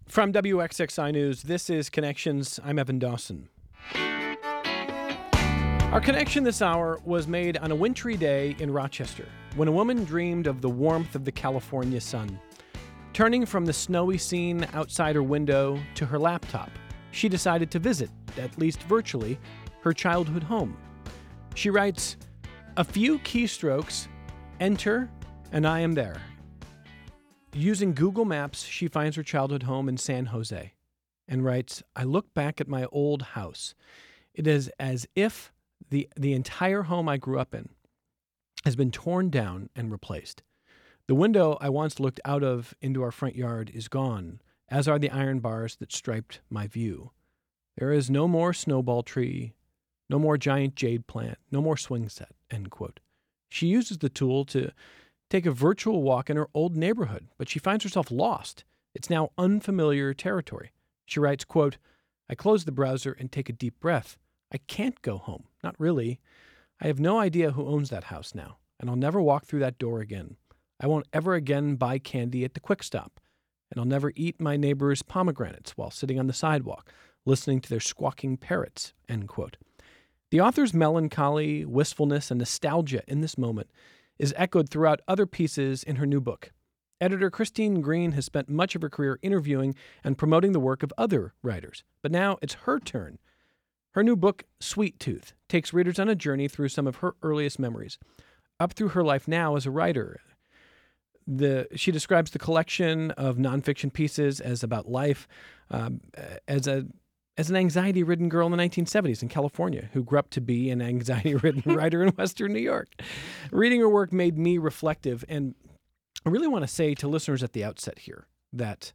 From WXXI News, this is Connections. I'm Evan Dawson. Our connection this hour was made on a wintry day in Rochester when a woman dreamed of the warmth of the California sun. Turning from the snowy scene outside her window to her laptop, she decided to visit, at least virtually, her childhood home. She writes, "A few keystrokes, enter, and I am there." Using Google Maps, she finds her childhood home in San Jose and writes, "I look back at my old house. It is as if the entire home I grew up in has been torn down and replaced. The window I once looked out of into our front yard is gone, as are the iron bars that striped my view. There is no more snowball tree, no more giant jade plant, no more swing set," end quote. She uses the tool to take a virtual walk in her old neighborhood, but she finds herself lost. It's now unfamiliar territory. She writes, quote, "I close the browser and take a deep breath. I can't go home. Not really. I have no idea who owns that house now, and I'll never walk through that door again. I won't ever again buy candy at the Quick Stop, and I'll never eat my neighbor's pomegranates while sitting on the sidewalk, listening to their squawking parrots," end quote. The author's melancholy, wistfulness, and nostalgia in this moment is echoed throughout other pieces in her new book. Editor Christine Green has spent much of her career interviewing and promoting the work of other writers, but now it's her turn. Her new book, Sweet Tooth, takes readers on a journey through some of her earliest memories, up through her life now as a writer. She describes the collection of nonfiction pieces as about life as an anxiety-ridden girl in the 1970s in California who grew up to be an anxiety-ridden writer in Western New York. Reading her work made me reflective, and I really want to say to listeners at the outset here that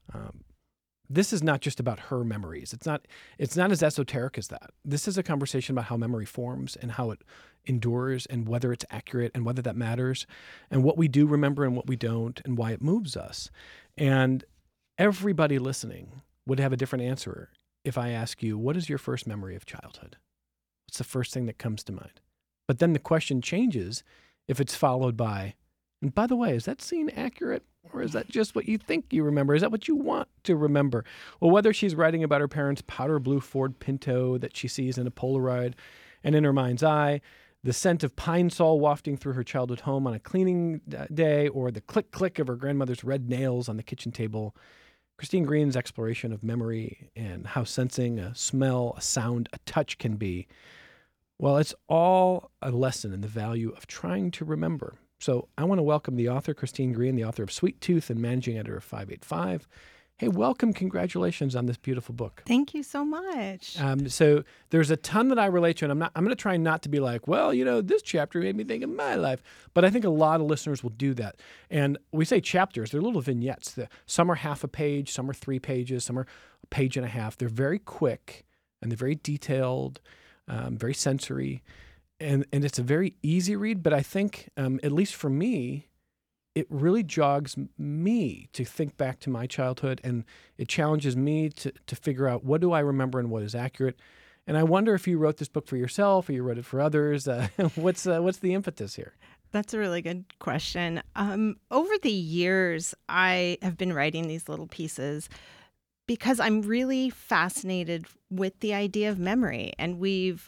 this is not just about her memories. It's not as esoteric as that. This is a conversation about how memory forms and how it endures and whether it's accurate and whether that matters and what we do remember and what we don't and why it moves us. And everybody listening would have a different answer if I ask you, what is your first memory of childhood? What's the first thing that comes to mind? But then the question changes if it's followed by, and by the way, is that scene accurate? Or is that just what you think you remember? Is that what you want to remember? Well, whether she's writing about her parents' powder blue Ford Pinto that she sees in a Polaroid and in her mind's eye, the scent of pine sol wafting through her childhood home on a cleaning day, or the click-click of her grandmother's red nails on the kitchen table, Christine Green's exploration of memory and how sensing a smell, a sound, a touch can be, well, it's all a lesson in the value of trying to remember. So I want to welcome the author, Christine Green, the author of Sweet Tooth and managing editor of 585. Hey, welcome. Congratulations on this beautiful book. Thank you so much. So there's a ton that I relate to, and I'm going to try not to be like, well, this chapter made me think of my life. But I think a lot of listeners will do that. And we say chapters, they're little vignettes. Some are half a page, some are 3 pages, some are a page and a half. They're very quick, and they're very detailed, very sensory. And it's a very easy read, but I think, at least for me, it really jogs me to think back to my childhood, and it challenges me to figure out what do I remember and what is accurate. And I wonder if you wrote this book for yourself or you wrote it for others. What's the impetus here? That's a really good question. Over the years, I have been writing these little pieces because I'm really fascinated with the idea of memory. And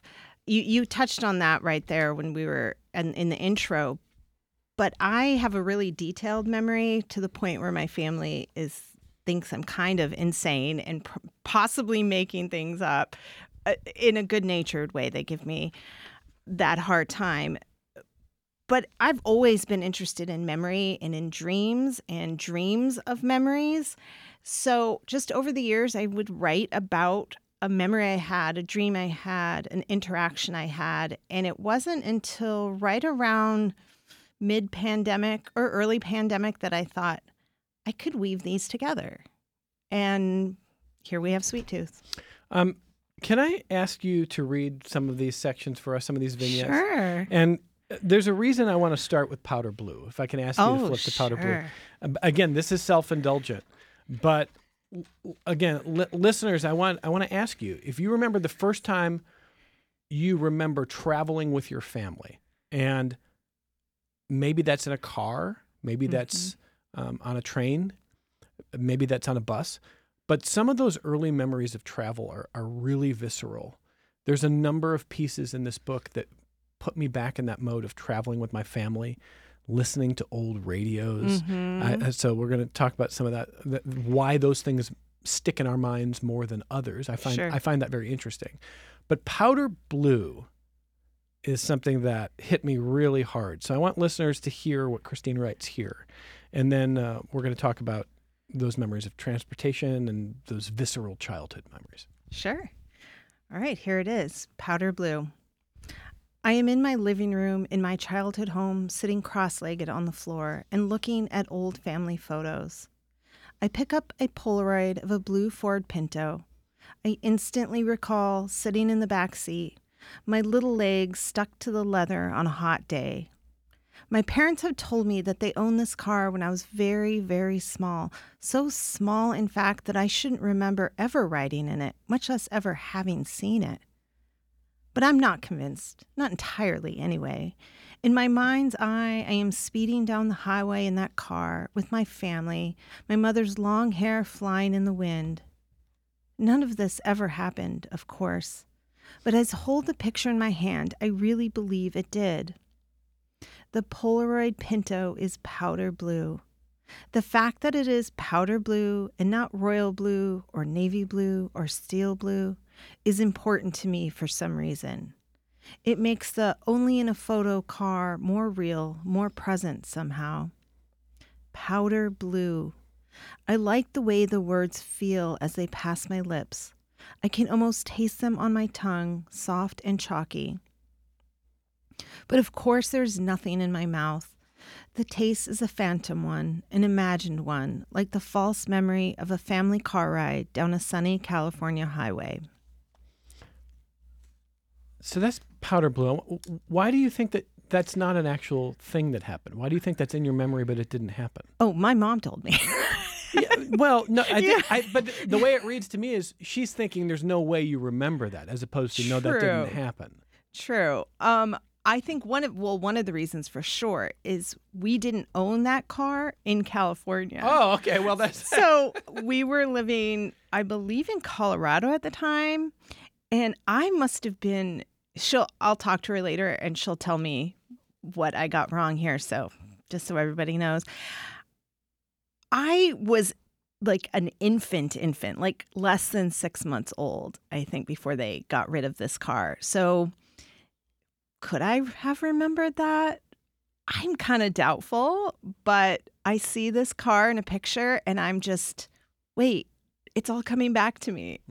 you touched on that right there when we were in the intro. But I have a really detailed memory to the point where my family thinks I'm kind of insane and possibly making things up in a good-natured way. They give me that hard time. But I've always been interested in memory and in dreams and dreams of memories. So just over the years, I would write about a memory I had, a dream I had, an interaction I had. And it wasn't until right around mid-pandemic or early pandemic that I thought I could weave these together. And here we have Sweet Tooth. Can I ask you to read some of these sections for us, some of these vignettes? Sure. And there's a reason I want to start with powder blue, if I can ask you to flip to powder blue. Again, this is self-indulgent, but again, listeners, I want to ask you, if you remember the first time you remember traveling with your family, and maybe that's in a car, maybe that's on a train, maybe that's on a bus, But some of those early memories of travel are really visceral. There's a number of pieces in this book that put me back in that mode of traveling with my family, listening to old radios. So we're going to talk about some of that, why those things stick in our minds more than others. I find that very interesting. But Powder Blue is something that hit me really hard. So I want listeners to hear what Christine writes here. And then we're going to talk about those memories of transportation and those visceral childhood memories. Sure. All right, here it is. Powder Blue. I am in my living room in my childhood home, sitting cross-legged on the floor and looking at old family photos. I pick up a Polaroid of a blue Ford Pinto. I instantly recall sitting in the back seat, my little legs stuck to the leather on a hot day. My parents have told me that they owned this car when I was very, very small. So small, in fact, that I shouldn't remember ever riding in it, much less ever having seen it. But I'm not convinced, not entirely anyway. In my mind's eye, I am speeding down the highway in that car with my family, my mother's long hair flying in the wind. None of this ever happened, of course. But as I hold the picture in my hand, I really believe it did. The Polaroid Pinto is powder blue. The fact that it is powder blue and not royal blue or navy blue or steel blue is important to me for some reason. It makes the only in a photo car more real, more present somehow. Powder blue. I like the way the words feel as they pass my lips. I can almost taste them on my tongue, soft and chalky. But of course there's nothing in my mouth. The taste is a phantom one, an imagined one, like the false memory of a family car ride down a sunny California highway. So that's Powder Blue. Why do you think that that's not an actual thing that happened? Why do you think that's in your memory, but it didn't happen? Oh, my mom told me. Yeah, well, no, but the way it reads to me is she's thinking there's no way you remember that, as opposed to no, that didn't happen. True. I think one of the reasons for sure is we didn't own that car in California. Oh, okay. Well, that's so we were living, I believe, in Colorado at the time, and I must have been. I'll talk to her later, and she'll tell me what I got wrong here. So just so everybody knows, I was like an infant, like less than 6 months old, I think, before they got rid of this car. So could I have remembered that? I'm kind of doubtful, but I see this car in a picture and I'm just, wait, it's all coming back to me.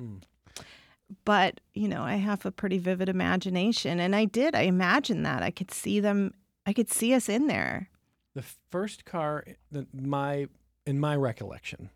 But, I have a pretty vivid imagination, and I imagined that. I could see us in there. The first car in my recollection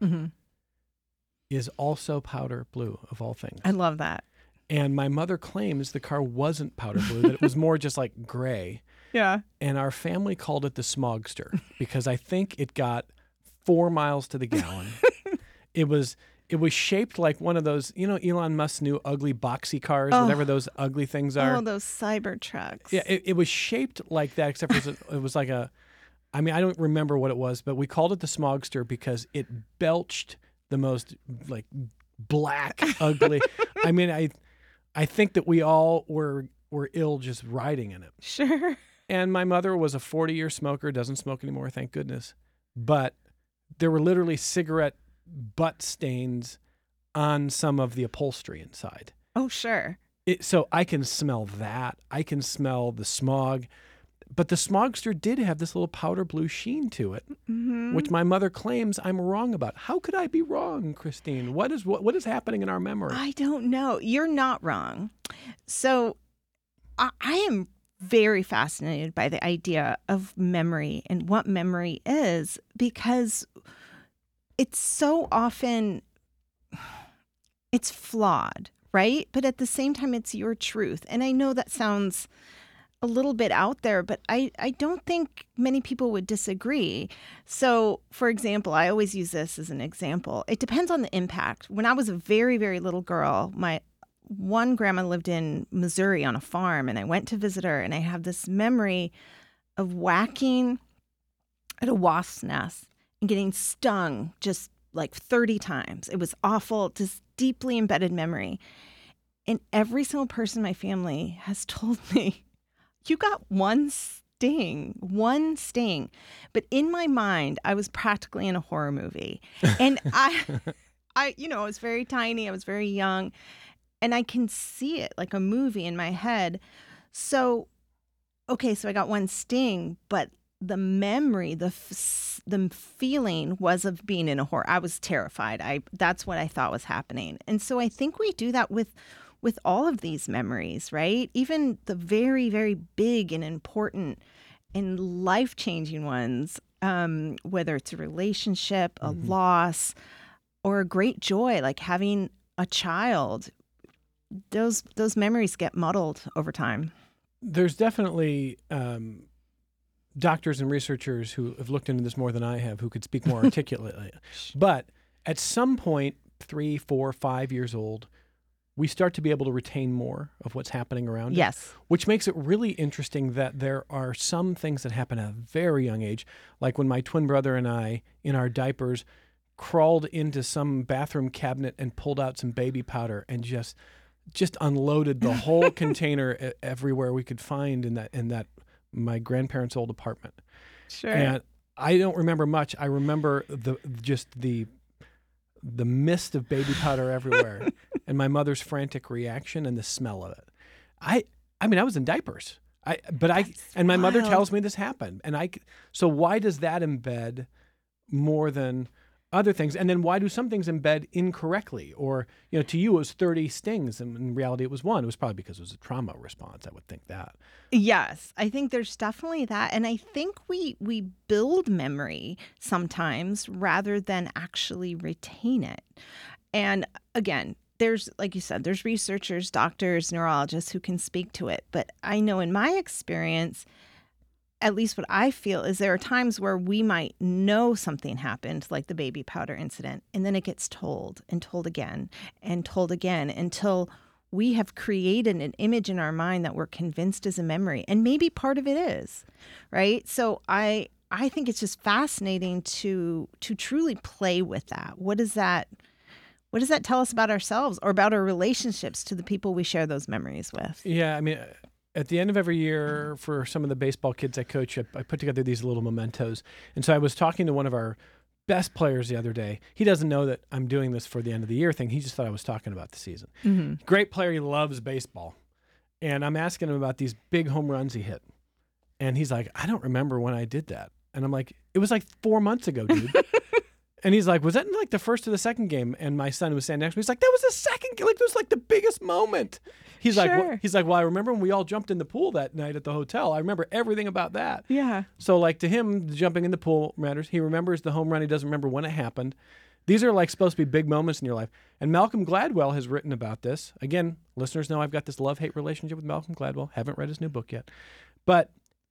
is also powder blue, of all things. I love that. And my mother claims the car wasn't powder blue, that it was more just like gray. Yeah. And our family called it the Smogster because I think it got 4 miles to the gallon. It was shaped like one of those, Elon Musk's new ugly boxy cars, whatever those ugly things are. Oh, those cyber trucks. Yeah, it was shaped like that, except for it was like I don't remember what it was, but we called it the Smogster because it belched the most like black, ugly. I think that we all were ill just riding in it. Sure. And my mother was a 40-year smoker, doesn't smoke anymore, thank goodness. But there were literally cigarette butt stains on some of the upholstery inside. Oh, sure. So I can smell that. I can smell the smog. But the Smogster did have this little powder blue sheen to it, which my mother claims I'm wrong about. How could I be wrong, Christine? What is happening in our memory? I don't know. You're not wrong. So I am very fascinated by the idea of memory and what memory is, because it's so often, it's flawed, right? But at the same time, it's your truth. And I know that sounds a little bit out there, but I don't think many people would disagree. So, for example, I always use this as an example. It depends on the impact. When I was a very, very little girl, my one grandma lived in Missouri on a farm, and I went to visit her, and I have this memory of whacking at a wasp's nest and getting stung just like 30 times. It was awful, just deeply embedded memory. And every single person in my family has told me, you got one sting. But in my mind, I was practically in a horror movie. And I was very tiny. I was very young. And I can see it like a movie in my head. So, okay, so I got one sting, but the memory, the feeling was of being in a horror. I was terrified. That's what I thought was happening. And so I think we do that with all of these memories, right? Even the very, very big and important and life-changing ones, whether it's a relationship, a loss, or a great joy, like having a child. Those memories get muddled over time. There's definitely doctors and researchers who have looked into this more than I have, who could speak more articulately. But at some point, 3, 4, 5 years old, we start to be able to retain more of what's happening around us. Yes. Which makes it really interesting that there are some things that happen at a very young age, like when my twin brother and I, in our diapers, crawled into some bathroom cabinet and pulled out some baby powder and just unloaded the whole container everywhere we could find in that my grandparents' old apartment. Sure. And I don't remember much. I remember the mist of baby powder everywhere and my mother's frantic reaction and the smell of it. I mean, I was in diapers. My mother tells me this happened. So why does that embed more than other things? And then why do some things embed incorrectly? Or, to you it was 30 stings and in reality it was one. It was probably because it was a trauma response. I would think that. Yes, I think there's definitely that. And I think we build memory sometimes rather than actually retain it. And again, there's, like you said, there's researchers, doctors, neurologists who can speak to it. But I know in my experience, at least what I feel is there are times where we might know something happened, like the baby powder incident, and then it gets told and told again and told again until we have created an image in our mind that we're convinced is a memory. And maybe part of it is, right? So I think it's just fascinating to truly play with that. What does that tell us about ourselves or about our relationships to the people we share those memories with? Yeah, I mean, at the end of every year for some of the baseball kids I coach, I put together these little mementos. And so I was talking to one of our best players the other day. He doesn't know that I'm doing this for the end of the year thing. He just thought I was talking about the season. Mm-hmm. Great player. He loves baseball. And I'm asking him about these big home runs he hit. And he's like, I don't remember when I did that. And I'm like, it was like 4 months ago, dude. And he's like, was that in like the first or the second game? And my son was standing next to me. He's like, that was the second game. Like, it was like the biggest moment. He's sure. like, well, I remember when we all jumped in the pool that night at the hotel. I remember everything about that. Yeah. So like to him, jumping in the pool matters. He remembers the home run. He doesn't remember when it happened. These are like supposed to be big moments in your life. And Malcolm Gladwell has written about this. Again, listeners know I've got this love-hate relationship with Malcolm Gladwell. Haven't read his new book yet. But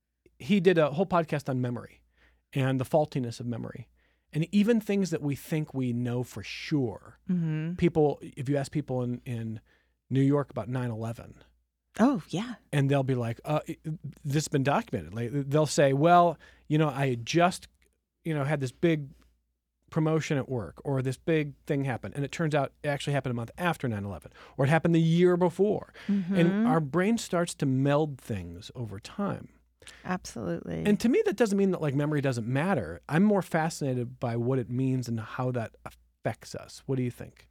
he did a whole podcast on memory and the faultiness of memory. And even things that we think we know for sure. Mm-hmm. People, if you ask people in New York about 9/11. Oh, yeah. And they'll be like, this has been documented. Like, they'll say, well, I had just, had this big promotion at work or this big thing happened. And it turns out it actually happened a month after 9/11 or it happened the year before. Mm-hmm. And our brain starts to meld things over time. Absolutely. And to me, that doesn't mean that like memory doesn't matter. I'm more fascinated by what it means and how that affects us. What do you think?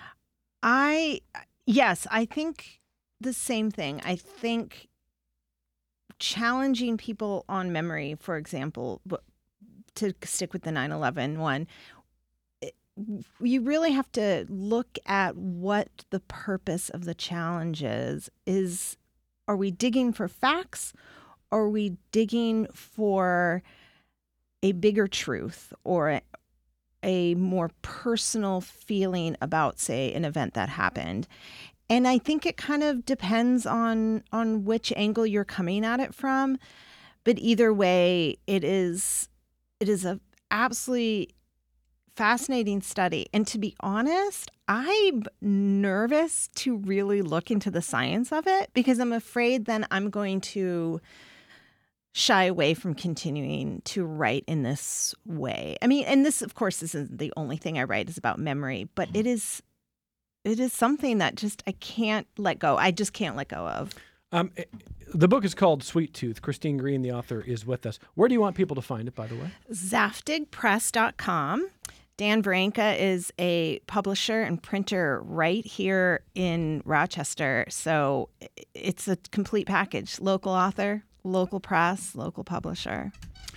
Yes, I think the same thing. I think challenging people on memory, for example, to stick with the 9/11 one, you really have to look at what the purpose of the challenge is. Are we digging for facts? Are we digging for a bigger truth or a more personal feeling about, say, an event that happened? And I think it kind of depends on which angle you're coming at it from. But either way, it is a absolutely fascinating study. And to be honest, I'm nervous to really look into the science of it because I'm afraid then I'm going to shy away from continuing to write in this way. I mean, and this, of course, isn't the only thing I write is about memory, but it is something that just I can't let go. I just can't let go of. The book is called Sweet Tooth. Christine Green, the author, is with us. Where do you want people to find it, by the way? Zaftigpress.com. Dan Varenka is a publisher and printer right here in Rochester. So it's a complete package. Local author, local press, local publisher.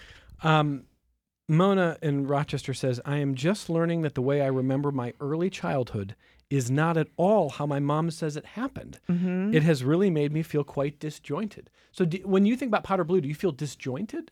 Mona in Rochester says, I am just learning that the way I remember my early childhood is not at all how my mom says it happened. Mm-hmm. It has really made me feel quite disjointed. So when you think about Powder Blue, do you feel disjointed?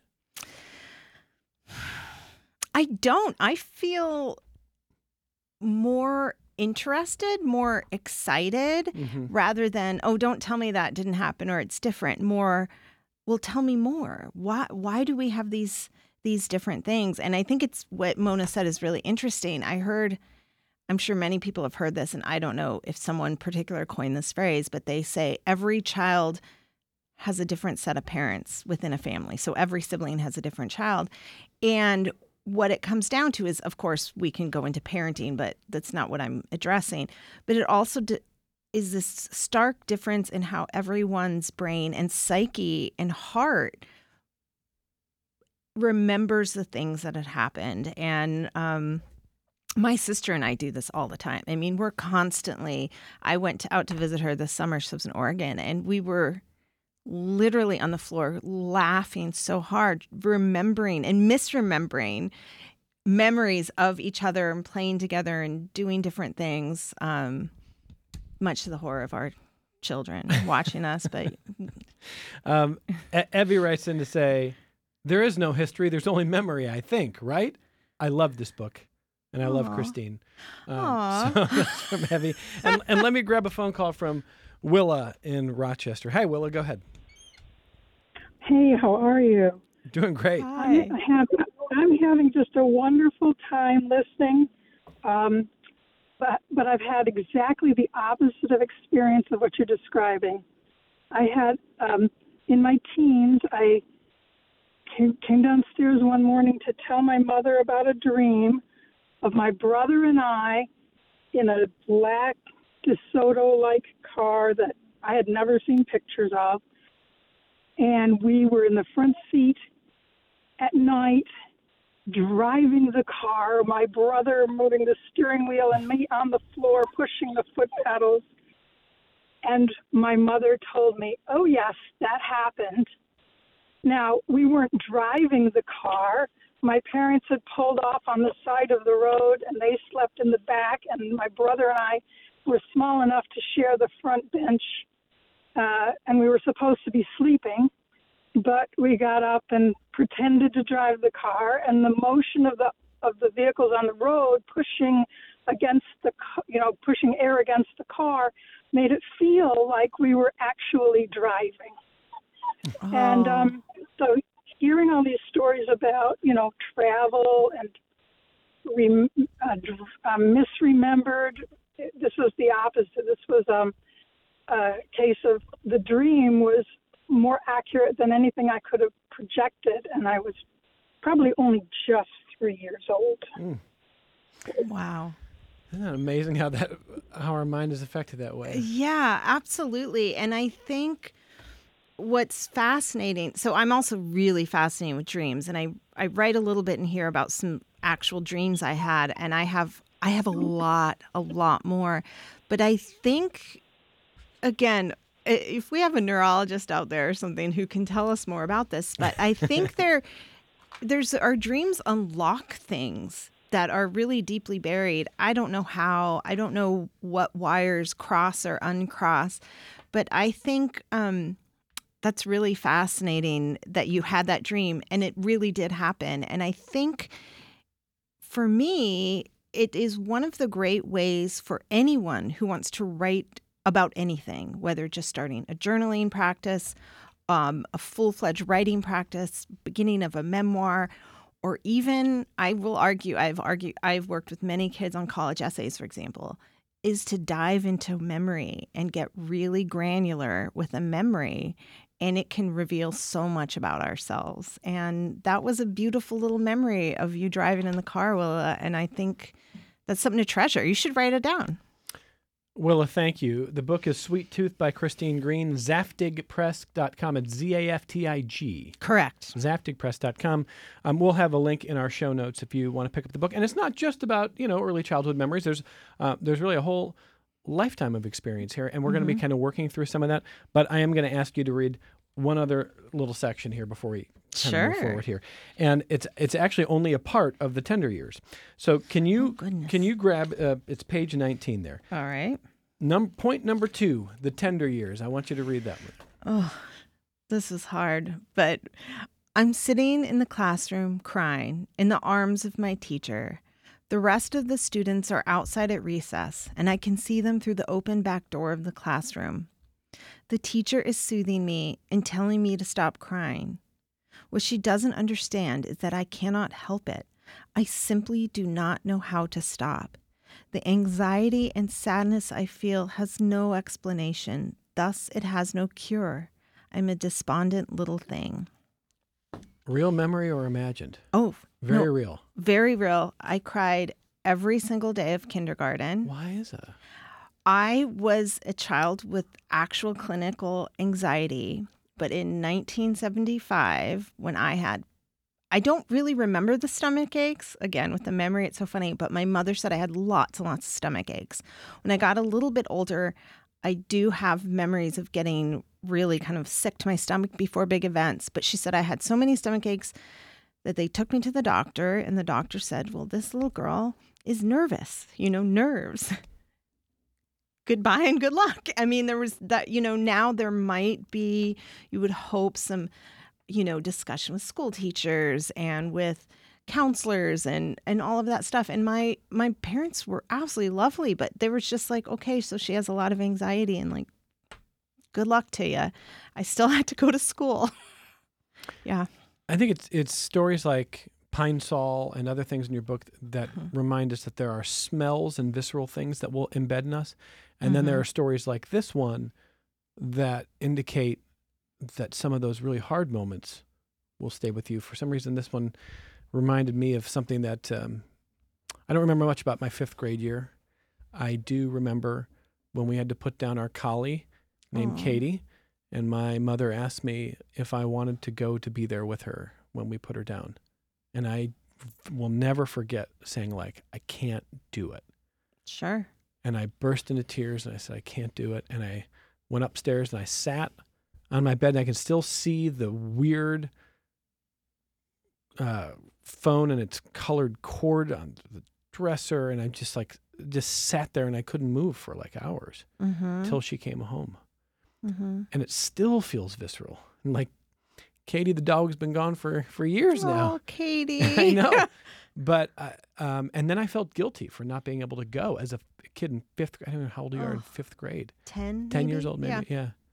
I don't. I feel more interested, more excited, rather than, oh, don't tell me that didn't happen or it's different. More, well, tell me more. Why do we have these different things? And I think it's what Mona said is really interesting. I'm sure many people have heard this, and I don't know if someone particular coined this phrase, but they say every child has a different set of parents within a family. So every sibling has a different child. And what it comes down to is, of course, we can go into parenting, but that's not what I'm addressing. But it also is this stark difference in how everyone's brain and psyche and heart remembers the things that had happened. And my sister and I do this all the time. I mean, we're constantly, I went out to visit her this summer. She lives in Oregon, and we were literally on the floor laughing so hard, remembering and misremembering memories of each other and playing together and doing different things, much to the horror of our children watching us. But Evie writes in to say, there is no history, there's only memory, I think, right? I love this book. And I love Christine. So that's from Evie. And let me grab a phone call from Willa in Rochester. Hi, Willa, go ahead. Hey, how are you? Doing great. Hi. I'm having just a wonderful time listening, but I've had exactly the opposite of experience of what you're describing. I had, in my teens, I came downstairs one morning to tell my mother about a dream of my brother and I in a black DeSoto-like car that I had never seen pictures of. And we were in the front seat at night driving the car, my brother moving the steering wheel and me on the floor pushing the foot pedals. And my mother told me, oh, yes, that happened. Now, we weren't driving the car. My parents had pulled off on the side of the road, and they slept in the back, and my brother and I were small enough to share the front bench, and we were supposed to be sleeping, but we got up and pretended to drive the car, and the motion of the vehicles on the road pushing pushing air against the car made it feel like we were actually driving. Oh. And so hearing all these stories about, travel and misremembered, this was the opposite. This was a case of the dream was more accurate than anything I could have projected, and I was probably only just 3 years old. Mm. Wow. Isn't that amazing how our mind is affected that way? Yeah, absolutely. And I think what's fascinating, so I'm also really fascinated with dreams, and I write a little bit in here about some actual dreams I had, and I have a lot more. But I think, again, if we have a neurologist out there or something who can tell us more about this, but I think our dreams unlock things that are really deeply buried. I don't know how, I don't know what wires cross or uncross, but I think that's really fascinating that you had that dream and it really did happen. And I think for me, it is one of the great ways for anyone who wants to write about anything, whether just starting a journaling practice, a full-fledged writing practice, beginning of a memoir, or even, I've worked with many kids on college essays, for example. is to dive into memory and get really granular with a memory, and it can reveal so much about ourselves. And that was a beautiful little memory of you driving in the car, Willa, and I think that's something to treasure. You should write it down. Willa, thank you. The book is Sweet Tooth by Christine Green, zaftigpress.com. It's Z-A-F-T-I-G. Correct. Zaftigpress.com. We'll have a link in our show notes if you want to pick up the book. And it's not just about, early childhood memories. There's really a whole lifetime of experience here, and we're going to be kind of working through some of that. But I am going to ask you to read one other little section here before we move forward here. And it's actually only a part of the tender years. So can you grab it's page 19 there. All right. Point number 2, the tender years. I want you to read that one. Oh, this is hard, but I'm sitting in the classroom crying in the arms of my teacher. The rest of the students are outside at recess, and I can see them through the open back door of the classroom. The teacher is soothing me and telling me to stop crying. What she doesn't understand is that I cannot help it. I simply do not know how to stop. The anxiety and sadness I feel has no explanation. Thus, it has no cure. I'm a despondent little thing. Real memory or imagined? Oh, very real. Very real. I cried every single day of kindergarten. Why is that? I was a child with actual clinical anxiety, but in 1975, when I don't really remember the stomach aches. Again, with the memory, it's so funny, but my mother said I had lots and lots of stomach aches. When I got a little bit older, I do have memories of getting really kind of sick to my stomach before big events, but she said I had so many stomach aches that they took me to the doctor, and the doctor said, well, this little girl is nervous, nerves. Goodbye and good luck. I mean, there was that, now there might be, you would hope, some, discussion with school teachers and with counselors and all of that stuff. And my parents were absolutely lovely, but they were just like, okay, so she has a lot of anxiety and like, good luck to you. I still had to go to school. Yeah. I think it's stories like Pine Sol and other things in your book that remind us that there are smells and visceral things that will embed in us. And then there are stories like this one that indicate that some of those really hard moments will stay with you. For some reason, this one reminded me of something that I don't remember much about my 5th grade year. I do remember when we had to put down our collie named Katie, and my mother asked me if I wanted to go to be there with her when we put her down. And I will never forget saying, like, I can't do it. Sure. And I burst into tears and I said, I can't do it. And I went upstairs and I sat on my bed and I can still see the weird phone and its colored cord on the dresser. And I just sat there and I couldn't move for like hours until she came home. And it still feels visceral. And like, Katie, the dog's been gone for years now. Oh, Katie. I know. But, and then I felt guilty for not being able to go as a kid in 5th grade. I don't know how old you are in 5th grade. 10 years old, maybe.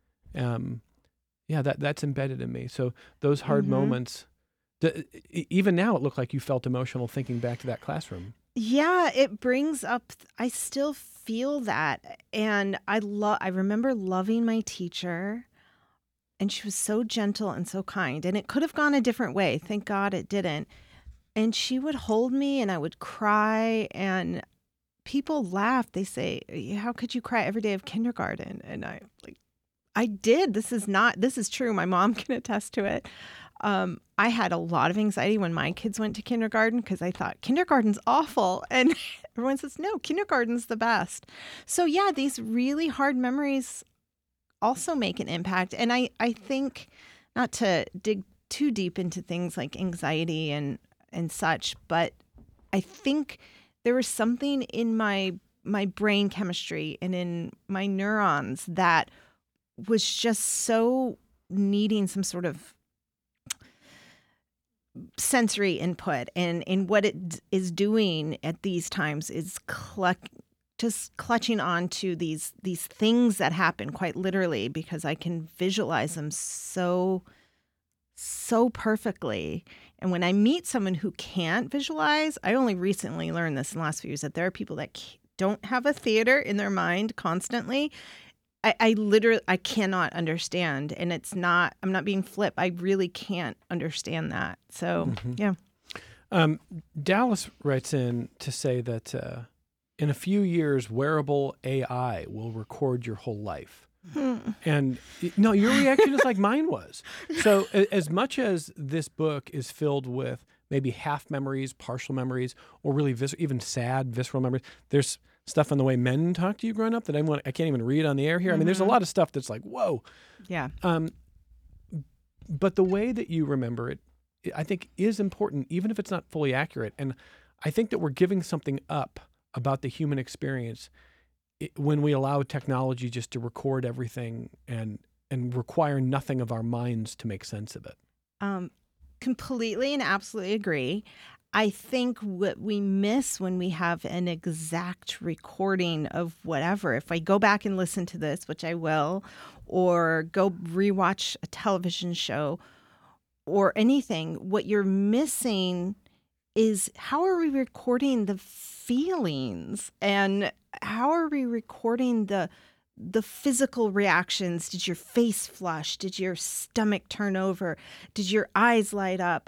Yeah. That's embedded in me. So those hard moments, even now it looked like you felt emotional thinking back to that classroom. Yeah, it brings up, I still feel that. And I remember loving my teacher, and she was so gentle and so kind. And it could have gone a different way. Thank God it didn't. And she would hold me and I would cry, and people laughed. They say, how could you cry every day of kindergarten? And I did. This is true. My mom can attest to it. I had a lot of anxiety when my kids went to kindergarten because I thought kindergarten's awful. And everyone says, no, kindergarten's the best. So yeah, these really hard memories also make an impact. And I think, not to dig too deep into things like anxiety and such, but I think there was something in my brain chemistry and in my neurons that was just so needing some sort of sensory input, and what it is doing at these times is just clutching on to these things that happen quite literally, because I can visualize them so perfectly. And when I meet someone who can't visualize, I only recently learned this in the last few years, that there are people that don't have a theater in their mind constantly, I literally, I cannot understand. And I'm not being flip. I really can't understand that. So, yeah. Dallas writes in to say that in a few years, wearable AI will record your whole life. And no, your reaction is like mine was. So as much as this book is filled with maybe half memories, partial memories, or really even sad, visceral memories, there's stuff on the way men talk to you growing up that I can't even read on the air here. I mean, there's a lot of stuff that's like, whoa. Yeah. But the way that you remember it, I think, is important, even if it's not fully accurate. And I think that we're giving something up about the human experience when we allow technology just to record everything and require nothing of our minds to make sense of it. Completely and absolutely agree. I think what we miss when we have an exact recording of whatever, if I go back and listen to this, which I will, or go rewatch a television show or anything, what you're missing is how are we recording the feelings and how are we recording the physical reactions? Did your face flush? Did your stomach turn over? Did your eyes light up?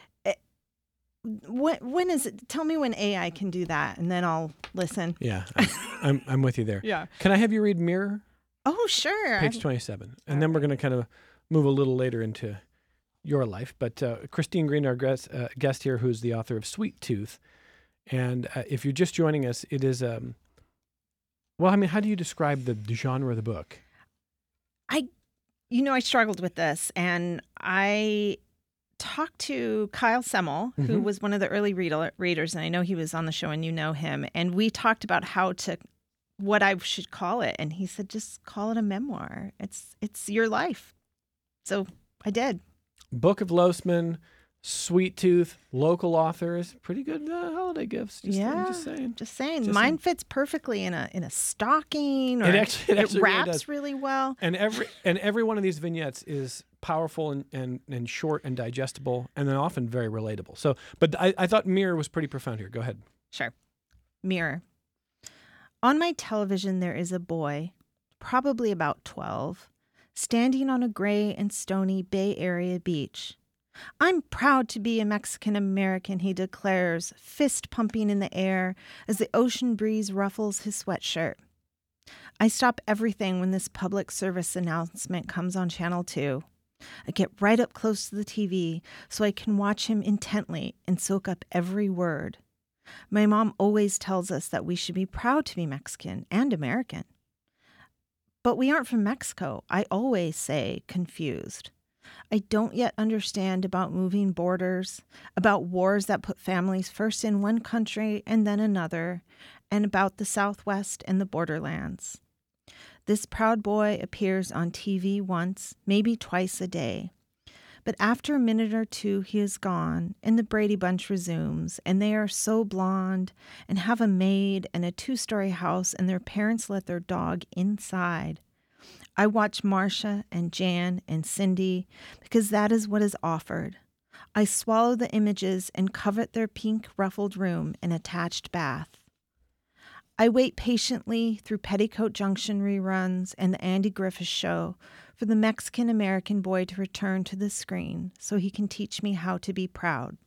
When is it? Tell me when AI can do that, and then I'll listen. Yeah, I'm with you there. Yeah. Can I have you read Mirror? Oh, sure. Page 27. And then we're going to kind of move a little later into your life. But Christine Green, our guest here, who's the author of Sweet Tooth. And if you're just joining us, it is, well, I mean, how do you describe the genre of the book? I struggled with this, and I talked to Kyle Semmel, who was one of the early readers, and I know he was on the show and you know him, and we talked about what I should call it, and he said, just call it a memoir. It's your life. So I did. Book of Losman, Sweet Tooth, local authors, pretty good holiday gifts. Just saying. Mine fits perfectly in a stocking. Or it wraps really well. And every one of these vignettes is powerful and short and digestible, and then often very relatable. So, but I thought Mirror was pretty profound here. Go ahead. Sure. Mirror. On my television, there is a boy, probably about 12, standing on a gray and stony Bay Area beach. I'm proud to be a Mexican American, he declares, fist pumping in the air as the ocean breeze ruffles his sweatshirt. I stop everything when this public service announcement comes on Channel 2. I get right up close to the TV so I can watch him intently and soak up every word. My mom always tells us that we should be proud to be Mexican and American. But we aren't from Mexico, I always say, confused. I don't yet understand about moving borders, about wars that put families first in one country and then another, and about the Southwest and the borderlands. This proud boy appears on TV once, maybe twice a day. But after a minute or two, he is gone, and the Brady Bunch resumes, and they are so blonde and have a maid and a 2-story house, and their parents let their dog inside. I watch Marcia and Jan and Cindy because that is what is offered. I swallow the images and covet their pink ruffled room and attached bath. I wait patiently through Petticoat Junction reruns and the Andy Griffith Show for the Mexican American boy to return to the screen so he can teach me how to be proud.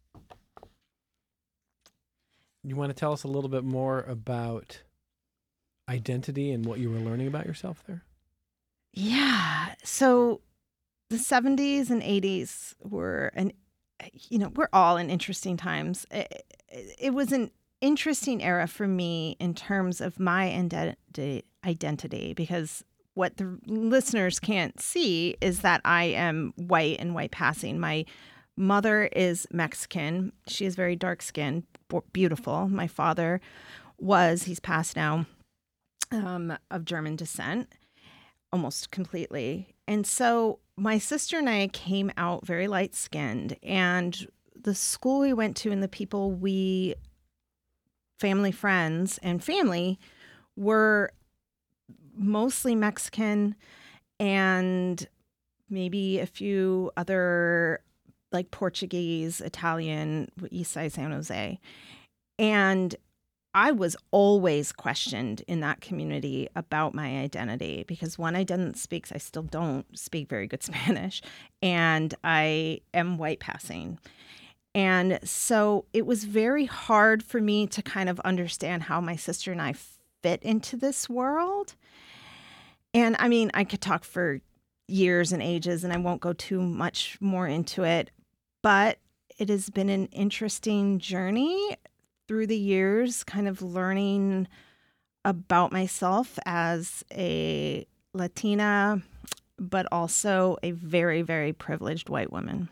You want to tell us a little bit more about identity and what you were learning about yourself there? Yeah. So the 70s and 80s were we're all in interesting times. It was an interesting era for me in terms of my identity, because what the listeners can't see is that I am white and white passing. My mother is Mexican. She is very dark skinned, beautiful. My father he's passed now, of German descent. Almost completely. And so my sister and I came out very light-skinned, and the school we went to and the people family friends and family were mostly Mexican and maybe a few other like Portuguese, Italian, East Side San Jose. And I was always questioned in that community about my identity because one, I still don't speak very good Spanish, and I am white passing. And so it was very hard for me to kind of understand how my sister and I fit into this world. And I mean, I could talk for years and ages, and I won't go too much more into it, but it has been an interesting journey through the years, kind of learning about myself as a Latina, but also a very, very privileged white woman.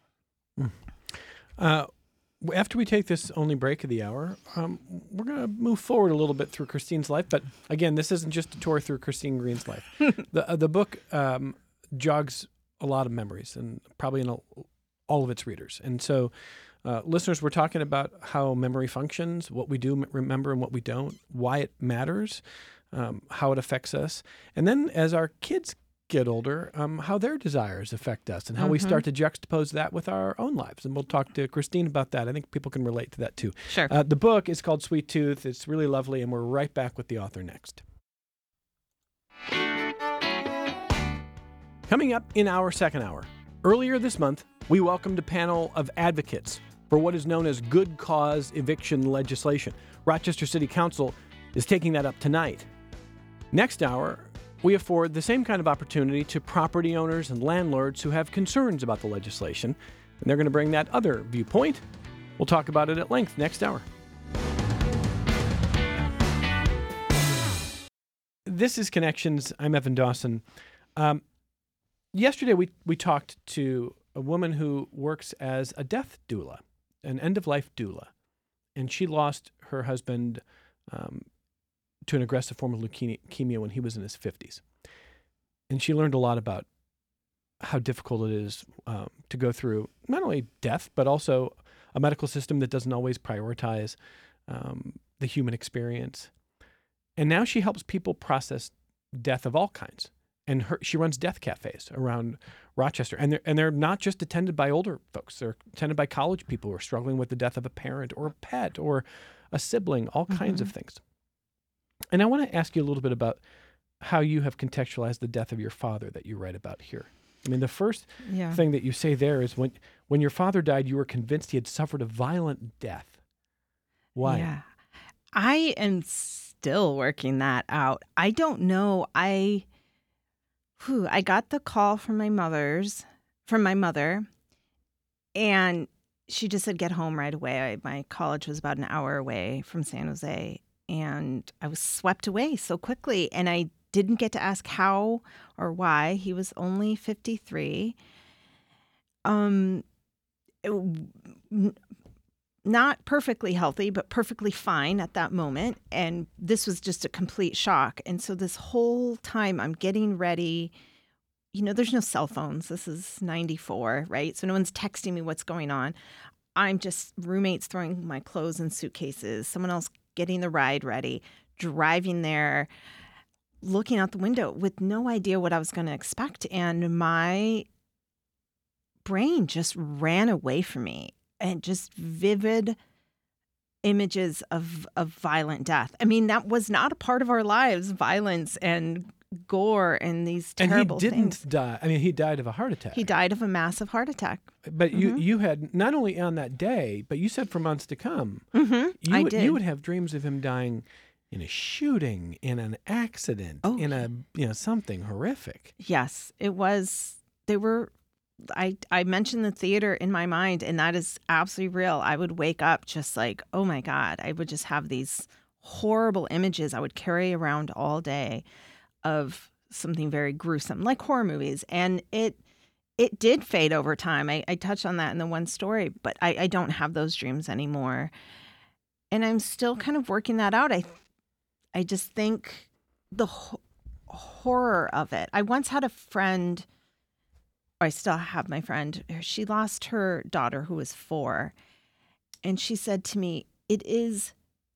After we take this only break of the hour, we're going to move forward a little bit through Christine's life. But again, this isn't just a tour through Christine Green's life. The book jogs a lot of memories, and probably in all of its readers. And so, listeners, we're talking about how memory functions, what we do remember and what we don't, why it matters, how it affects us. And then as our kids get older, how their desires affect us and how we start to juxtapose that with our own lives. And we'll talk to Christine about that. I think people can relate to that too. Sure. The book is called Sweet Tooth. It's really lovely, and we're right back with the author next. Coming up in our second hour, earlier this month, we welcomed a panel of advocates for what is known as good cause eviction legislation. Rochester City Council is taking that up tonight. Next hour, we afford the same kind of opportunity to property owners and landlords who have concerns about the legislation, and they're going to bring that other viewpoint. We'll talk about it at length next hour. This is Connections. I'm Evan Dawson. Yesterday, we talked to a woman who works as a death doula, an end-of-life doula, and she lost her husband to an aggressive form of leukemia when he was in his 50s. And she learned a lot about how difficult it is to go through not only death, but also a medical system that doesn't always prioritize the human experience. And now she helps people process death of all kinds. And she runs death cafes around Rochester. And they're not just attended by older folks. They're attended by college people who are struggling with the death of a parent or a pet or a sibling, all kinds of things. And I want to ask you a little bit about how you have contextualized the death of your father that you write about here. I mean, the first thing that you say there is when your father died, you were convinced he had suffered a violent death. Why? Yeah. I am still working that out. I don't know. I got the call from my mother, and she just said, get home right away. My college was about an hour away from San Jose, and I was swept away so quickly, and I didn't get to ask how or why. He was only 53. Not perfectly healthy, but perfectly fine at that moment. And this was just a complete shock. And so this whole time I'm getting ready, there's no cell phones. This is 94, right? So no one's texting me what's going on. I'm just roommates throwing my clothes in suitcases, someone else getting the ride ready, driving there, looking out the window with no idea what I was going to expect. And my brain just ran away from me. And just vivid images of violent death. I mean, that was not a part of our lives, violence and gore and these terrible things. And he didn't die. I mean, he died of a heart attack. He died of a massive heart attack. But you had, not only on that day, but you said for months to come, I did. You would have dreams of him dying in a shooting, in an accident, in a something horrific. Yes, it was. I mentioned the theater in my mind, and that is absolutely real. I would wake up just like, oh my God, I would just have these horrible images I would carry around all day of something very gruesome, like horror movies. And it did fade over time. I touched on that in the one story, but I don't have those dreams anymore. And I'm still kind of working that out. I just think the horror of it. I once had a friend, I still have my friend, she lost her daughter who was 4. And she said to me, it is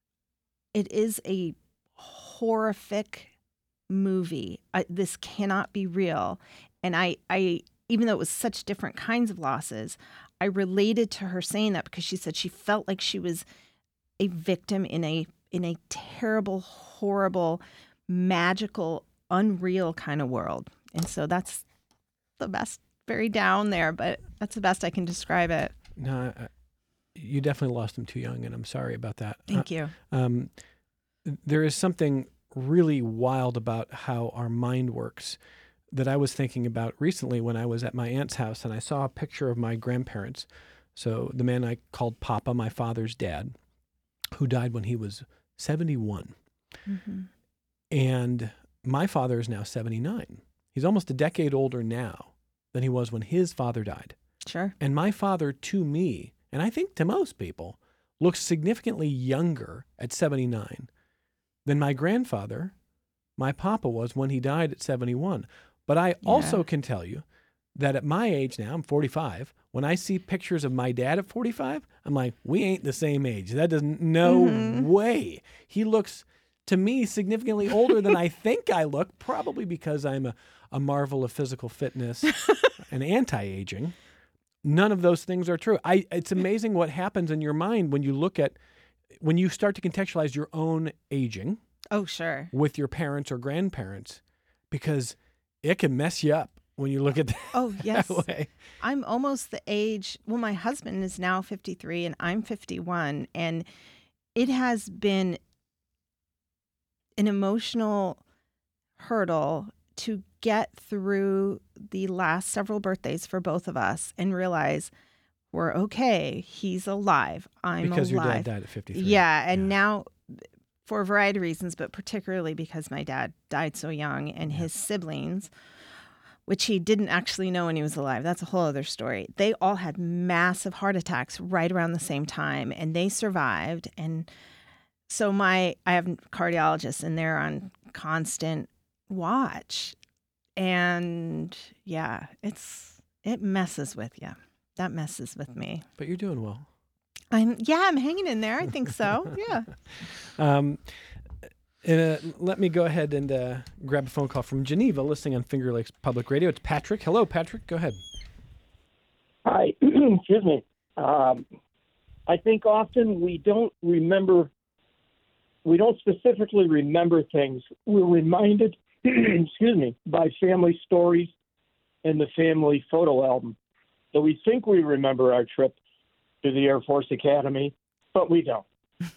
a horrific movie. This cannot be real. And I, even though it was such different kinds of losses, I related to her saying that because she said she felt like she was a victim in a in a terrible, horrible, magical, unreal kind of world. And so that's the best, very down there, but that's the best I can describe it. No, you definitely lost him too young, and I'm sorry about that. Thank you. There is something really wild about how our mind works that I was thinking about recently when I was at my aunt's house and I saw a picture of my grandparents. So the man I called Papa, my father's dad, who died when he was 71. Mm-hmm. And my father is now 79. He's almost a decade older now than he was when his father died. Sure. And my father, to me, and I think to most people, looks significantly younger at 79 than my grandfather, my papa, was when he died at 71. But I also can tell you that at my age now, I'm 45, when I see pictures of my dad at 45, I'm like, we ain't the same age. That doesn't, no way. He looks, to me, significantly older than I think I look, probably because I'm a marvel of physical fitness and anti-aging. None of those things are true. It's amazing what happens in your mind when you start to contextualize your own aging. Oh, sure. With your parents or grandparents, because it can mess you up when you look at that, oh, yes. that way. I'm almost the age, well, my husband is now 53 and I'm 51, and it has been an emotional hurdle to get through the last several birthdays for both of us and realize we're okay. He's alive. I'm alive. Because your dad died at 53. Yeah, and now, for a variety of reasons, but particularly because my dad died so young and his siblings, which he didn't actually know when he was alive. That's a whole other story. They all had massive heart attacks right around the same time, and they survived. And so I have cardiologists, and they're on constant watch. And yeah, it messes with you. That messes with me. But you're doing well. I'm hanging in there. I think so. Yeah. Let me go ahead and grab a phone call from Geneva, listening on Finger Lakes Public Radio. It's Patrick. Hello, Patrick. Go ahead. Hi. Excuse me. I think often we don't specifically remember things. We're reminded, excuse me, by family stories and the family photo album. So we think we remember our trip to the Air Force Academy, but we don't.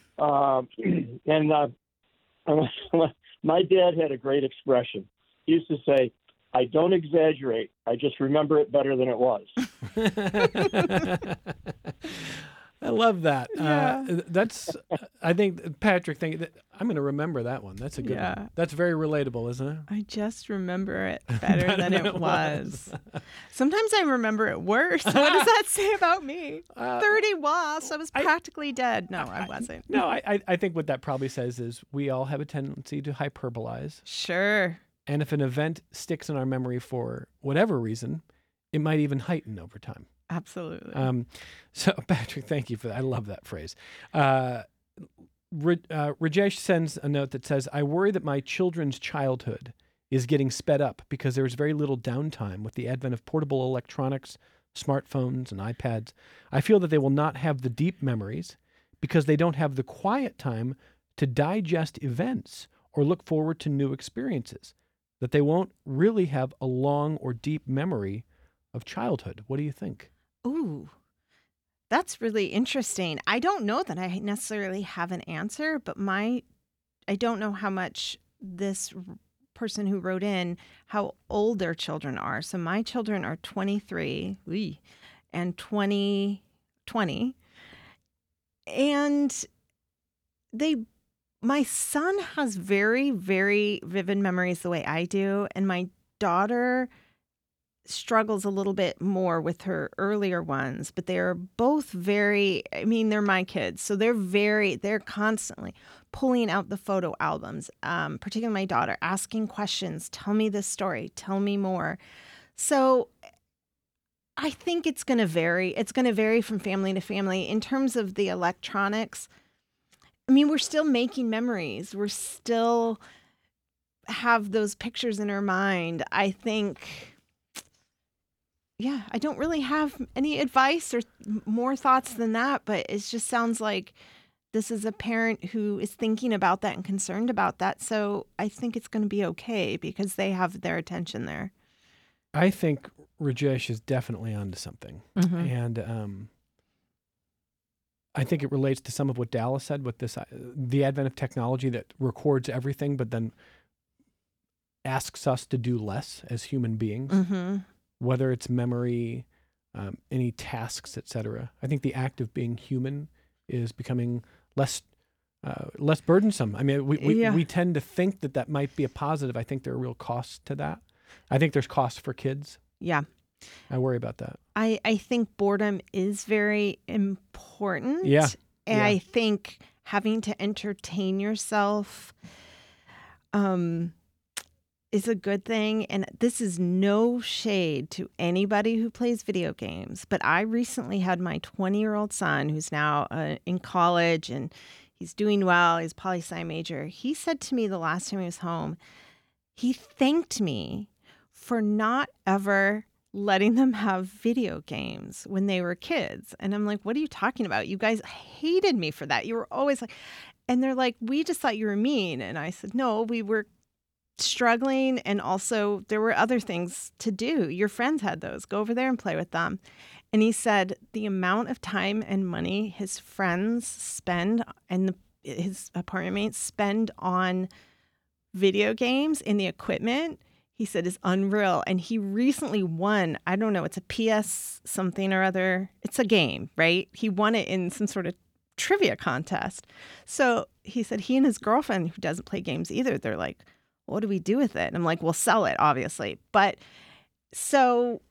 My dad had a great expression. He used to say, I don't exaggerate. I just remember it better than it was. I love that. Yeah. I think, Patrick, I'm going to remember that one. That's a good one. That's very relatable, isn't it? I just remember it better than it was. Sometimes I remember it worse. What does that say about me? 30 was. I was practically dead. No, I wasn't. No, I think what that probably says is we all have a tendency to hyperbolize. Sure. And if an event sticks in our memory for whatever reason, it might even heighten over time. Absolutely. So, Patrick, thank you for that. I love that phrase. Rajesh sends a note that says, I worry that my children's childhood is getting sped up because there is very little downtime with the advent of portable electronics, smartphones, and iPads. I feel that they will not have the deep memories because they don't have the quiet time to digest events or look forward to new experiences, that they won't really have a long or deep memory of childhood. What do you think? Ooh, that's really interesting. I don't know that I necessarily have an answer, but I don't know how much this person who wrote in, how old their children are. So my children are 23 and 20. And my son has very, very vivid memories the way I do. And my daughter struggles a little bit more with her earlier ones, but they're both they're my kids. So they're constantly pulling out the photo albums, particularly my daughter, asking questions. Tell me this story. Tell me more. So I think it's going to vary. It's going to vary from family to family. In terms of the electronics, we're still making memories. We're still have those pictures in our mind. I think, I don't really have any advice or more thoughts than that, but it just sounds like this is a parent who is thinking about that and concerned about that. So I think it's going to be okay because they have their attention there. I think Rajesh is definitely onto something. And I think it relates to some of what Dallas said with this, the advent of technology that records everything, but then asks us to do less as human beings, whether it's memory, any tasks, etc. I think the act of being human is becoming less burdensome. I mean, we tend to think that might be a positive. I think there are real costs to that. I think there's costs for kids. Yeah. I worry about that. I think boredom is very important. Yeah. And I think having to entertain yourself is a good thing. And this is no shade to anybody who plays video games. But I recently had my 20-year-old son, who's now in college, and he's doing well. He's a poli-sci major. He said to me the last time he was home, he thanked me for not ever letting them have video games when they were kids. And I'm like, what are you talking about? You guys hated me for that. You were always like, and they're like, we just thought you were mean. And I said, no, we were struggling. And also there were other things to do. Your friends had those. Go over there and play with them. And he said the amount of time and money his friends spend and his apartment mates spend on video games and the equipment, he said, is unreal. And he recently won, I don't know, it's a PS something or other. It's a game, right? He won it in some sort of trivia contest. So he said he and his girlfriend, who doesn't play games either, they're like, what do we do with it? And I'm like, we'll sell it, obviously. But so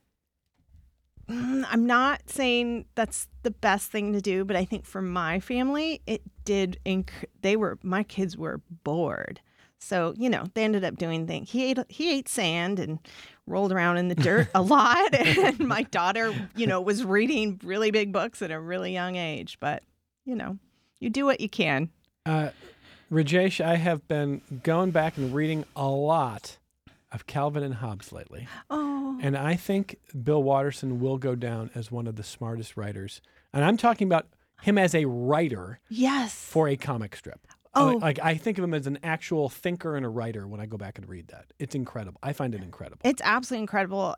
I'm not saying that's the best thing to do, but I think for my family, it did. My kids were bored. So, they ended up doing things. He ate sand and rolled around in the dirt a lot. And my daughter, was reading really big books at a really young age. But, you do what you can. Rajesh, I have been going back and reading a lot of Calvin and Hobbes lately. Oh. And I think Bill Watterson will go down as one of the smartest writers. And I'm talking about him as a writer. Yes. For a comic strip. Oh. Like I think of him as an actual thinker and a writer when I go back and read that. It's incredible. I find it incredible. It's absolutely incredible.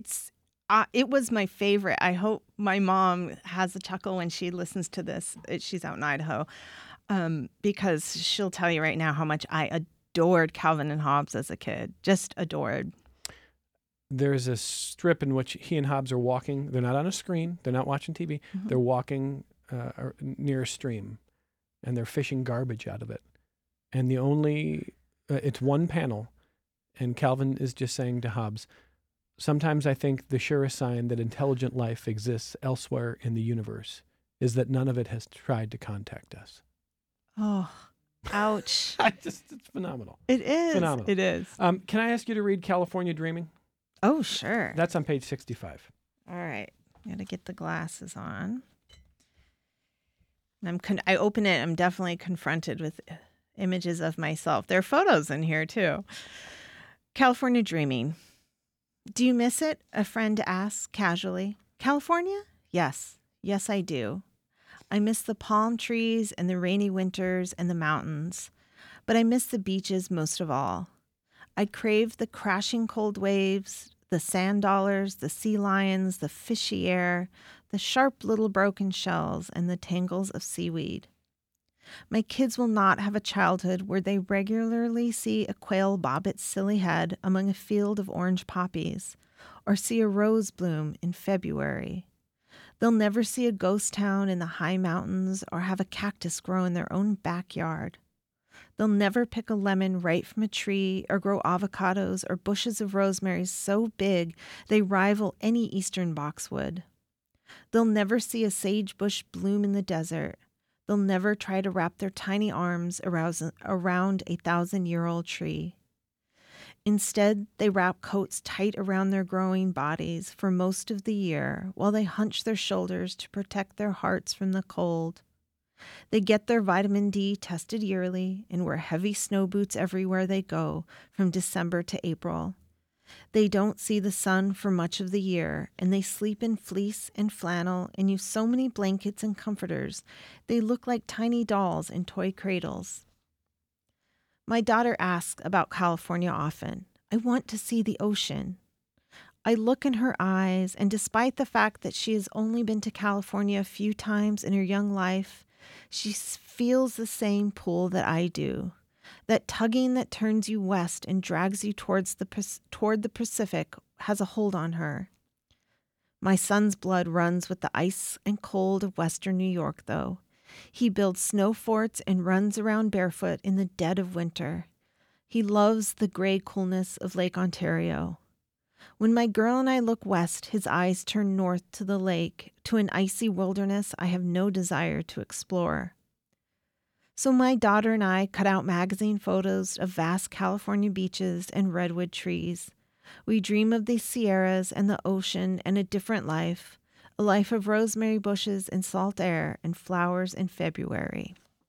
It was my favorite. I hope my mom has a chuckle when she listens to this. She's out in Idaho. Because she'll tell you right now how much I adored Calvin and Hobbes as a kid. Just adored. There's a strip in which he and Hobbes are walking. They're not on a screen. They're not watching TV. Mm-hmm. They're walking near a stream, and they're fishing garbage out of it. And it's one panel, and Calvin is just saying to Hobbes, sometimes I think the surest sign that intelligent life exists elsewhere in the universe is that none of it has tried to contact us. Oh, ouch. It's phenomenal. It is. Phenomenal. It is. Can I ask you to read California Dreaming? Oh, sure. That's on page 65. All right. Got to get the glasses on. And I open it. I'm definitely confronted with images of myself. There are photos in here, too. California Dreaming. Do you miss it? A friend asks casually. California? Yes. Yes, I do. I miss the palm trees and the rainy winters and the mountains, but I miss the beaches most of all. I crave the crashing cold waves, the sand dollars, the sea lions, the fishy air, the sharp little broken shells, and the tangles of seaweed. My kids will not have a childhood where they regularly see a quail bob its silly head among a field of orange poppies, or see a rose bloom in February. They'll never see a ghost town in the high mountains or have a cactus grow in their own backyard. They'll never pick a lemon right from a tree or grow avocados or bushes of rosemary so big they rival any eastern boxwood. They'll never see a sagebush bloom in the desert. They'll never try to wrap their tiny arms around a 1,000-year-old tree. Instead, they wrap coats tight around their growing bodies for most of the year while they hunch their shoulders to protect their hearts from the cold. They get their vitamin D tested yearly and wear heavy snow boots everywhere they go from December to April. They don't see the sun for much of the year, and they sleep in fleece and flannel and use so many blankets and comforters. They look like tiny dolls in toy cradles. My daughter asks about California often. I want to see the ocean. I look in her eyes, and despite the fact that she has only been to California a few times in her young life, she feels the same pull that I do. That tugging that turns you west and drags you toward the Pacific has a hold on her. My son's blood runs with the ice and cold of Western New York, though. He builds snow forts and runs around barefoot in the dead of winter. He loves the gray coolness of Lake Ontario. When my girl and I look west, his eyes turn north to the lake, to an icy wilderness I have no desire to explore. So my daughter and I cut out magazine photos of vast California beaches and redwood trees. We dream of the Sierras and the ocean and a different life, a life of rosemary bushes and salt air and flowers in February.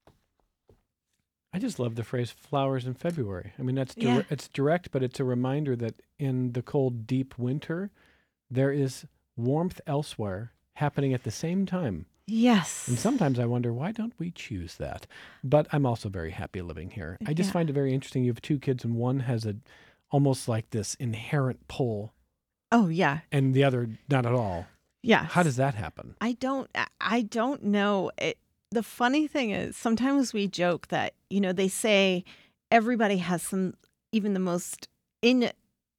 I just love the phrase flowers in February. I mean, Yeah. it's direct, but it's a reminder that in the cold, deep winter, there is warmth elsewhere happening at the same time. Yes. And sometimes I wonder, why don't we choose that? But I'm also very happy living here. I just Yeah. find it very interesting. You have two kids, and one has almost like this inherent pull, Oh, yeah. and the other not at all. Yeah. How does that happen? I don't know. The funny thing is, sometimes we joke that, they say everybody has some, even the most in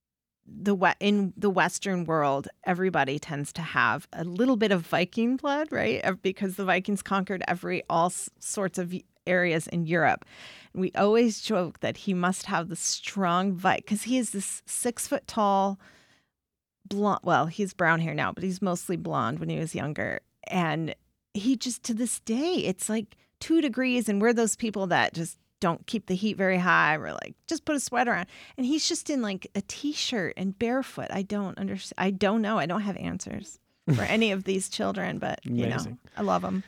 the Western world, everybody tends to have a little bit of Viking blood, right? Because the Vikings conquered all sorts of areas in Europe. And we always joke that he must have the strong because he is this 6 foot tall, blonde. Well, he's brown hair now, but he's mostly blonde when he was younger. And he just, to this day, it's like 2 degrees, and we're those people that just don't keep the heat very high. We're like, just put a sweater on. And he's just in like a t-shirt and barefoot. I don't understand. I don't know. I don't have answers for any of these children, but Amazing. I love them.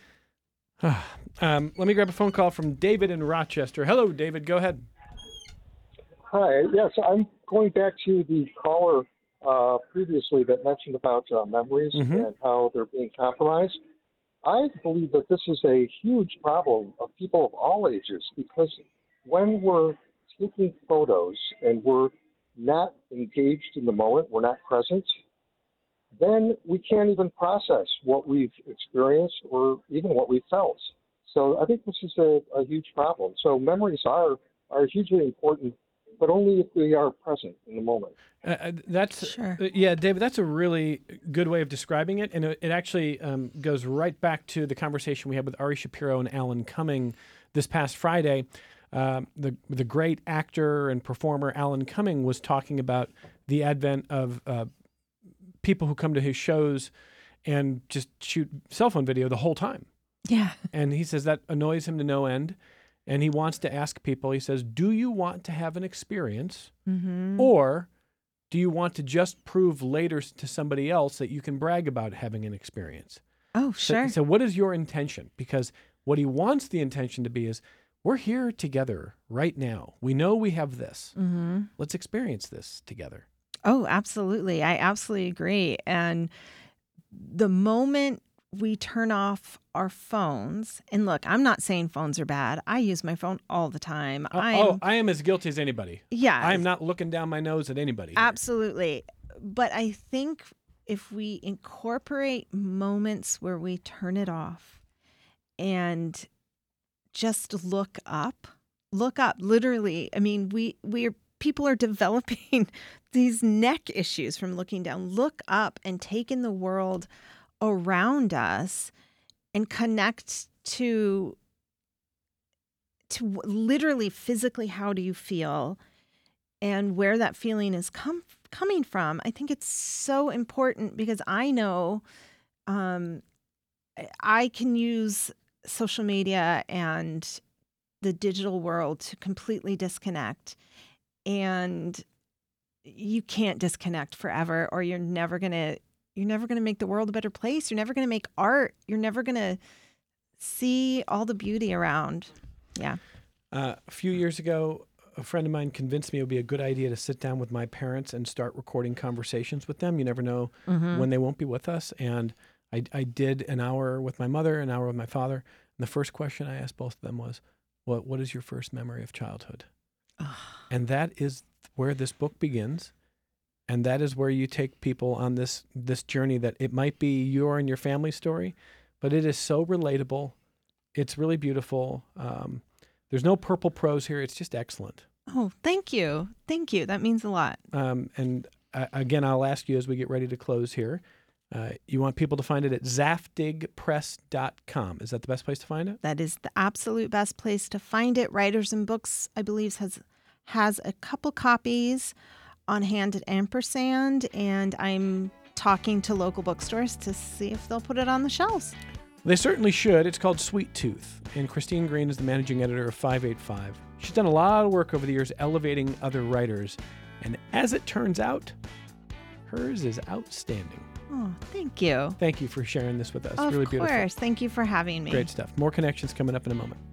Let me grab a phone call from David in Rochester. Hello, David. Go ahead. Hi. Yes, I'm going back to the caller previously that mentioned about memories and how they're being compromised. I believe that this is a huge problem of people of all ages, because when we're taking photos and we're not engaged in the moment, we're not present, then we can't even process what we've experienced or even what we've felt. So I think this is a huge problem. So memories are hugely important, but only if we are present in the moment. Yeah, David, that's a really good way of describing it. And it actually goes right back to the conversation we had with Ari Shapiro and Alan Cumming this past Friday. The great actor and performer Alan Cumming was talking about the advent of people who come to his shows and just shoot cell phone video the whole time. Yeah. And he says that annoys him to no end. And he wants to ask people, he says, do you want to have an experience or do you want to just prove later to somebody else that you can brag about having an experience? Oh, sure. So what is your intention? Because what he wants the intention to be is, we're here together right now. We know we have this. Let's experience this together. Oh, absolutely. I absolutely agree. And the moment we turn off our phones, and look, I'm not saying phones are bad. I use my phone all the time. I am as guilty as anybody. Yeah. I am not looking down my nose at anybody here. Absolutely. But I think if we incorporate moments where we turn it off and just look up, literally. I mean, people are developing these neck issues from looking down. Look up and take in the world around us and connect to literally physically, how do you feel and where that feeling is coming from. I think it's so important because I know I can use social media and the digital world to completely disconnect, and you can't disconnect forever, or you're never going to make the world a better place. You're never going to make art. You're never going to see all the beauty around. Yeah. A few years ago, a friend of mine convinced me it would be a good idea to sit down with my parents and start recording conversations with them. You never know when they won't be with us. And I did an hour with my mother, an hour with my father. And the first question I asked both of them was, what is your first memory of childhood? And that is where this book begins. And that is where you take people on this journey that it might be your and your family story, but it is so relatable. It's really beautiful. There's no purple prose here. It's just excellent. Oh, thank you. Thank you. That means a lot. And again, I'll ask you as we get ready to close here, you want people to find it at zaftigpress.com. Is that the best place to find it? That is the absolute best place to find it. Writers and Books, I believe, has a couple copies on hand at Ampersand, and I'm talking to local bookstores to see if they'll put it on the shelves. They certainly should. It's called Sweet Tooth, and Christine Green is the managing editor of 585. She's done a lot of work over the years elevating other writers, and as it turns out, hers is outstanding. Oh, thank you. Thank you for sharing this with us. Of really beautiful. Of course. Thank you for having me. Great stuff. More connections coming up in a moment.